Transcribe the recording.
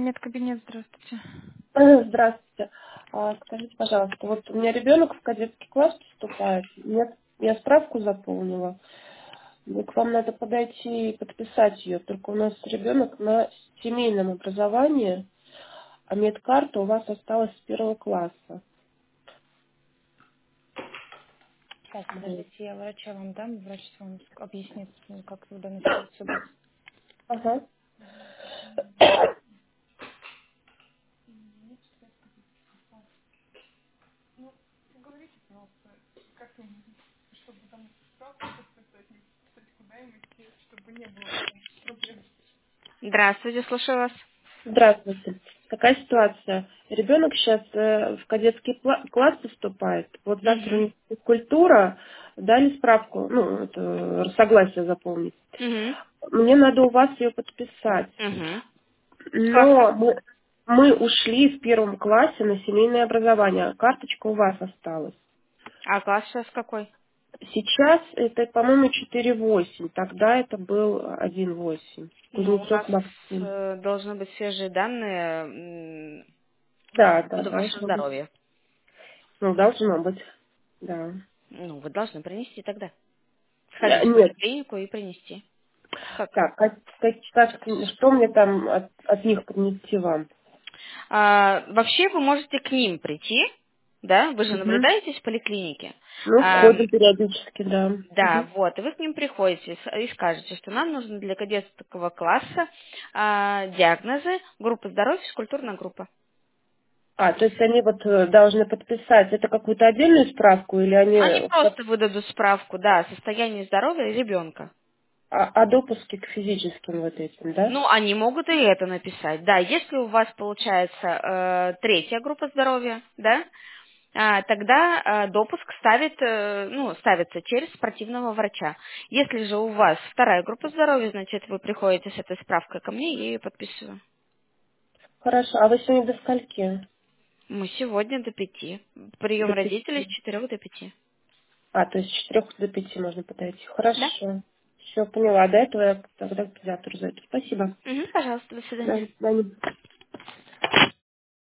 медкабинет, здравствуйте. Здравствуйте. Скажите, пожалуйста, вот у меня ребенок в кадетский класс поступает. Я справку заполнила. Мне к вам надо подойти и подписать ее. Только у нас ребенок на семейном образовании, а медкарта у вас осталась с первого класса. Так, Вот. подождите, я врача вам дам, врач вам объяснит, как в данной ситуации быть. Ага. Здравствуйте, слушаю вас. Здравствуйте. Такая ситуация. Ребенок сейчас в кадетский класс поступает. Вот завтра у Угу. них физкультура, дали справку, ну, это, согласие заполнить. Угу. Мне надо у вас ее подписать. Угу. С Но класса? мы ушли в первом классе на семейное образование. Карточка у вас осталась. А класс сейчас какой? Сейчас это, по-моему, 4,8. Тогда это был 1,8. Ну, у нас Кузнецов Максим. должны быть свежие данные Да, по да, поводу вашего должно быть. здоровья. Ну, должно быть. Да. Ну, вы должны принести тогда. Сходить в Нет. поликлинику и принести. Как? Так, что мне там от них принести вам? Вообще вы можете к ним прийти, да? Вы же Угу. наблюдаетесь в поликлинике. Ну, входим периодически, да. Да, Угу. вот, и вы к ним приходите и скажете, что нам нужно для кадетского класса диагнозы, группа здоровья, физкультурная группа. То есть они вот должны подписать, это какую-то отдельную справку или Они они просто выдадут справку, да, о состоянии здоровья ребенка. о допуске к физическим вот этим, да? Ну, они могут и это написать, да. Если у вас получается третья группа здоровья, да, тогда допуск ставится через спортивного врача. Если же у вас вторая группа здоровья, значит, вы приходите с этой справкой ко мне, я ее подписываю. Хорошо, а вы сегодня до скольки? Мы сегодня до 5. Прием До родителей с 5. 4 до 5. То есть с 4 до 5 можно подойти. Да? Хорошо. Все, поняла. До этого я тогда к педиатру зайду. Спасибо. Пожалуйста, до Да, свидания. до свидания.